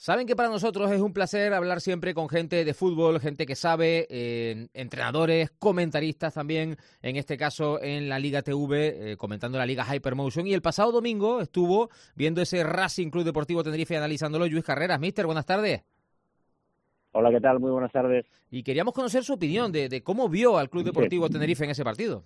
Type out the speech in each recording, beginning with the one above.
Saben que para nosotros es un placer hablar siempre con gente de fútbol, gente que sabe, entrenadores, comentaristas también, en este caso en la Liga TV, comentando la Liga Hypermotion. Y el pasado domingo estuvo viendo ese Racing Club Deportivo Tenerife y analizándolo Lluís Carreras. Mister, buenas tardes. Hola, ¿qué tal? Muy buenas tardes. Y queríamos conocer su opinión de cómo vio al Club Deportivo Tenerife en ese partido.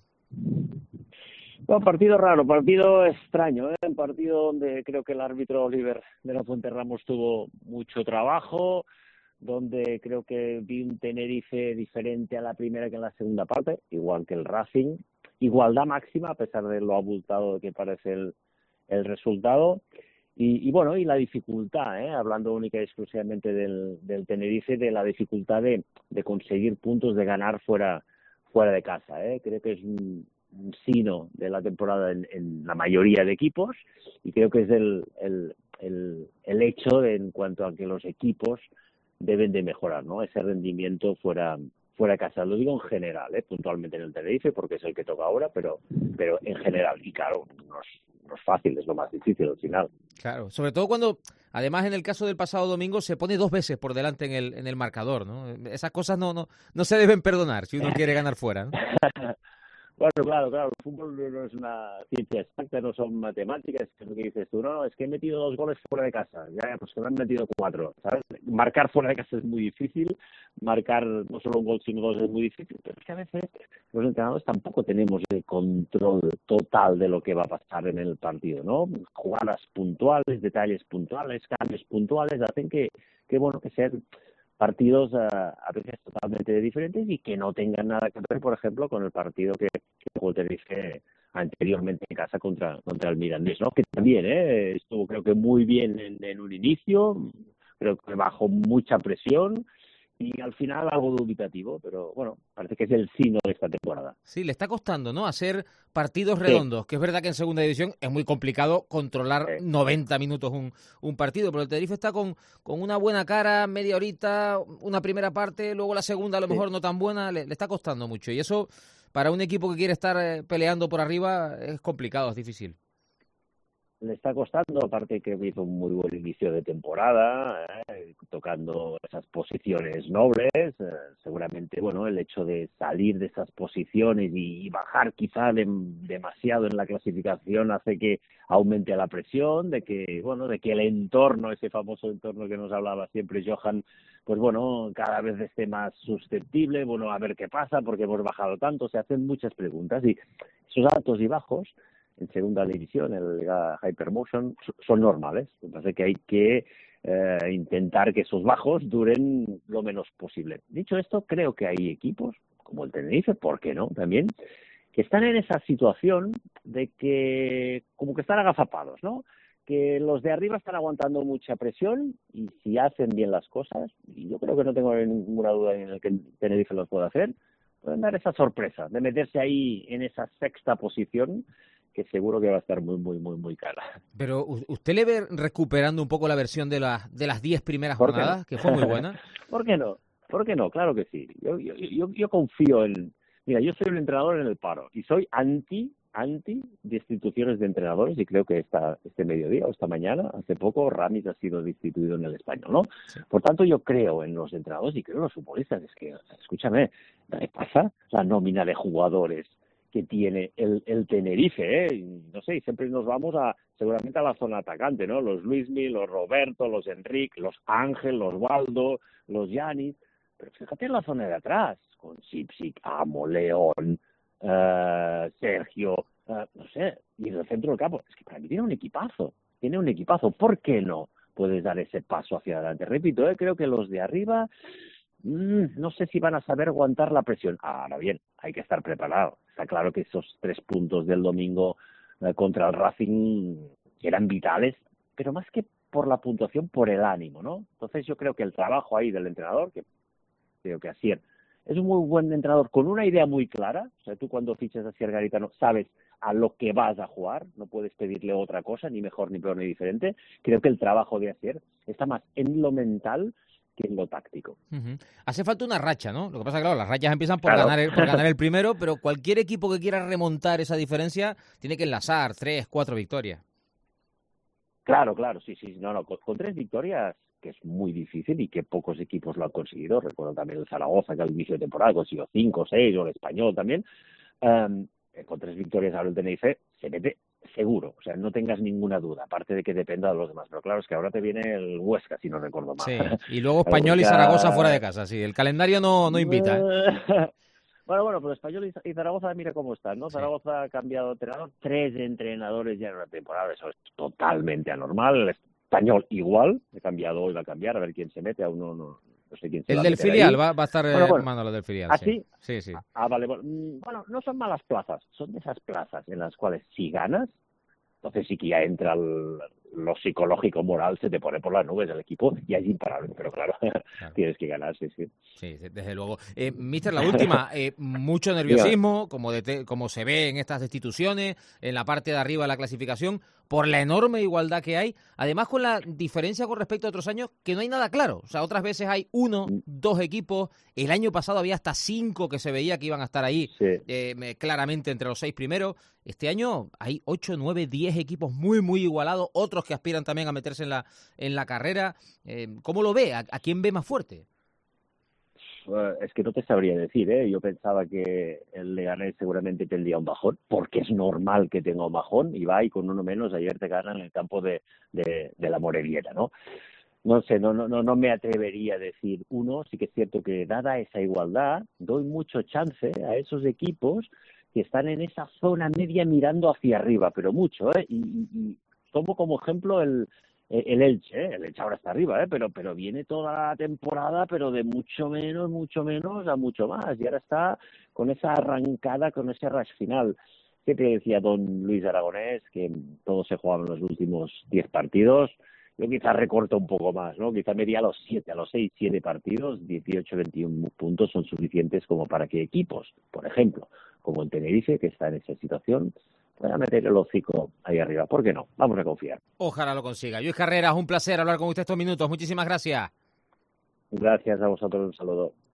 Bueno, partido raro, partido extraño, ¿eh? Un partido donde creo que el árbitro Oliver de la Fuente Ramos tuvo mucho trabajo, donde creo que vi un Tenerife diferente a la primera que en la segunda parte, igual que el Racing. Igualdad máxima, a pesar de lo abultado que parece el resultado. Y bueno, y la dificultad, hablando única y exclusivamente del Tenerife, de la dificultad de conseguir puntos, de ganar fuera de casa. Creo que es un sino de la temporada en la mayoría de equipos, y creo que es el hecho en cuanto a que los equipos deben de mejorar, ¿no? Ese rendimiento fuera de casa. Lo digo en general, puntualmente en el Tenerife, porque es el que toca ahora, pero en general. Y claro, no es fácil, es lo más difícil al final. Claro, sobre todo cuando, además en el caso del pasado domingo, se pone 2 veces por delante en el marcador, ¿no? Esas cosas no se deben perdonar si uno quiere ganar fuera, ¿no? Bueno, claro, el fútbol no es una ciencia exacta, no son matemáticas, es lo que dices tú, no, es que he metido 2 goles fuera de casa, ya, pues que me han metido 4, ¿sabes? Marcar fuera de casa es muy difícil, marcar no solo un gol sino 2 es muy difícil, pero es que a veces los entrenadores tampoco tenemos el control total de lo que va a pasar en el partido, ¿no? Jugadas puntuales, detalles puntuales, cambios puntuales, hacen que sean partidos a veces totalmente diferentes y que no tengan nada que ver, por ejemplo, con el partido que jugó el Tenerife anteriormente en casa contra el Mirandés, ¿no? Que también estuvo, creo que muy bien en un inicio, creo que bajó mucha presión y al final algo dubitativo, pero bueno, parece que es el sino de esta temporada. Sí, le está costando, ¿no? Hacer partidos redondos, sí. Que es verdad que en segunda división es muy complicado controlar 90 minutos un partido, pero el Tenerife está con una buena cara, media horita, una primera parte, luego la segunda a lo mejor no tan buena, le está costando mucho. Y eso, para un equipo que quiere estar peleando por arriba, es complicado, es difícil. Le está costando, aparte que hizo un muy buen inicio de temporada, tocando esas posiciones nobles, seguramente, bueno, el hecho de salir de esas posiciones y bajar quizá demasiado en la clasificación hace que aumente la presión, de que el entorno, ese famoso entorno que nos hablaba siempre Johan, pues bueno, cada vez esté más susceptible, bueno, a ver qué pasa, porque hemos bajado tanto, se hacen muchas preguntas, y esos altos y bajos en segunda división, en la Hypermotion, son normales. Lo que pasa es que hay que intentar que esos bajos duren lo menos posible. Dicho esto, creo que hay equipos, como el Tenerife, ¿por qué no? También, que están en esa situación de que como que están agazapados, ¿no? Que los de arriba están aguantando mucha presión y si hacen bien las cosas, y yo creo que no tengo ninguna duda en el que el Tenerife los pueda hacer, pueden dar esa sorpresa de meterse ahí en esa sexta posición, que seguro que va a estar muy, muy, muy, muy cara. Pero ¿usted le ve recuperando un poco la versión de las 10 primeras jornadas, no? Que fue muy buena? ¿Por qué no? ¿Por qué no? Claro que sí. Yo confío en... Mira, yo soy un entrenador en el paro y soy anti destituciones de entrenadores, y creo que este mediodía o esta mañana, hace poco, Ramis ha sido destituido en el Español, ¿no? Sí. Por tanto, yo creo en los entrenadores y creo en los futbolistas. Es que, escúchame, ¿qué pasa? La nómina de jugadores que tiene el Tenerife, no sé, y siempre nos vamos seguramente a la zona atacante, ¿no? Los Luismi, los Roberto, los Enric, los Ángel, los Waldo, los Yanis, pero fíjate en la zona de atrás, con Sipsic, Amo, León, Sergio, no sé, y en el centro del campo, es que para mí tiene un equipazo, ¿por qué no puedes dar ese paso hacia adelante? Repito, creo que los de arriba no sé si van a saber aguantar la presión. Ahora bien, hay que estar preparado. Está claro que esos 3 puntos del domingo contra el Racing eran vitales, pero más que por la puntuación, por el ánimo, ¿no? Entonces yo creo que el trabajo ahí del entrenador, que creo que Asier es un muy buen entrenador con una idea muy clara. O sea, tú cuando fichas a Asier Garitano sabes a lo que vas a jugar, no puedes pedirle otra cosa, ni mejor, ni peor, ni diferente. Creo que el trabajo de Asier está más en lo mental que en lo táctico. Hace falta una racha, ¿no? Lo que pasa es que, claro, las rachas empiezan por ganar el primero, pero cualquier equipo que quiera remontar esa diferencia tiene que enlazar 3, 4 victorias. Claro, sí. No, con 3 victorias que es muy difícil y que pocos equipos lo han conseguido. Recuerdo también el Zaragoza, que al inicio de temporada consiguió 5 o 6, o el Español también. Con 3 victorias ahora el Tenerife se mete seguro, o sea, no tengas ninguna duda, aparte de que dependa de los demás. Pero claro, es que ahora te viene el Huesca, si no recuerdo mal. Sí, y luego Español y Zaragoza fuera de casa, sí. El calendario no invita, ¿eh? Bueno, pero Español y Zaragoza, mira cómo están, ¿no? Sí. Zaragoza ha cambiado de entrenador, 3 entrenadores ya en una temporada, eso es totalmente anormal. El Español igual, ha cambiado hoy, va a cambiar, a ver quién se mete, aún no sé quién se El va a del meter filial ahí. va a estar Bueno, Manolo del filial, ¿ah, sí. sí? Sí. Vale. Bueno, no son malas plazas, son de esas plazas en las cuales si ganas, entonces sí que ya entra lo psicológico, moral, se te pone por las nubes el equipo y es imparable. Pero claro, tienes que ganar, sí. Sí, desde luego. Mister, la última, mucho nerviosismo, como se ve en estas destituciones, en la parte de arriba de la clasificación, por la enorme igualdad que hay, además con la diferencia con respecto a otros años, que no hay nada claro. O sea, otras veces hay 1, 2 equipos, el año pasado había hasta 5 que se veía que iban a estar ahí claramente entre los 6 primeros. Este año hay 8, 9, 10 equipos muy, muy igualados, otros que aspiran también a meterse en la carrera. ¿Cómo lo ve? ¿A quién ve más fuerte? Es que no te sabría decir, ¿eh? Yo pensaba que el Leganés seguramente tendría un bajón, porque es normal que tenga un bajón, y va y con uno menos ayer te gana en el campo de la Morevieta, ¿no? No sé, no me atrevería a decir uno. Sí que es cierto que dada esa igualdad, doy mucho chance a esos equipos que están en esa zona media mirando hacia arriba, pero mucho, ¿eh? Y tomo como ejemplo el Elche, ¿eh? El Elche ahora está arriba, pero viene toda la temporada, pero de mucho menos a mucho más, y ahora está con esa arrancada, con ese rush final. Siempre decía don Luis Aragonés que todo se jugaba en los últimos 10 partidos. Yo quizás recorto un poco más, ¿no? Quizás me di a los 6, 7 partidos, 18, 21 puntos son suficientes como para que equipos, por ejemplo, como en Tenerife, que está en esa situación, puedan meter el hocico ahí arriba. ¿Por qué no? Vamos a confiar. Ojalá lo consiga. Luis Carreras, un placer hablar con usted estos minutos. Muchísimas gracias. Gracias a vosotros, un saludo.